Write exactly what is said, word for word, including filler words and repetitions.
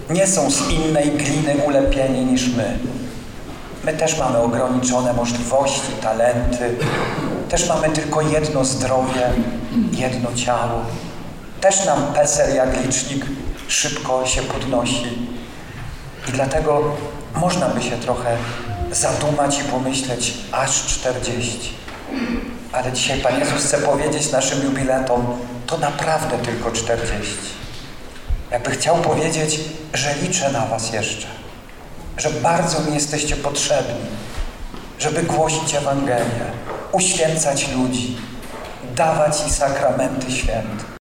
nie są z innej gliny ulepieni niż my. My też mamy ograniczone możliwości, talenty. Też mamy tylko jedno zdrowie, jedno ciało. Też nam PESEL jak licznik szybko się podnosi. I dlatego można by się trochę zadumać i pomyśleć, aż czterdzieści. Ale dzisiaj Pan Jezus chce powiedzieć naszym jubilatom, to naprawdę tylko czterdzieści. Jakby chciał powiedzieć, że liczę na was jeszcze. Że bardzo mi jesteście potrzebni. Żeby głosić Ewangelię, uświęcać ludzi, dawać i sakramenty święte.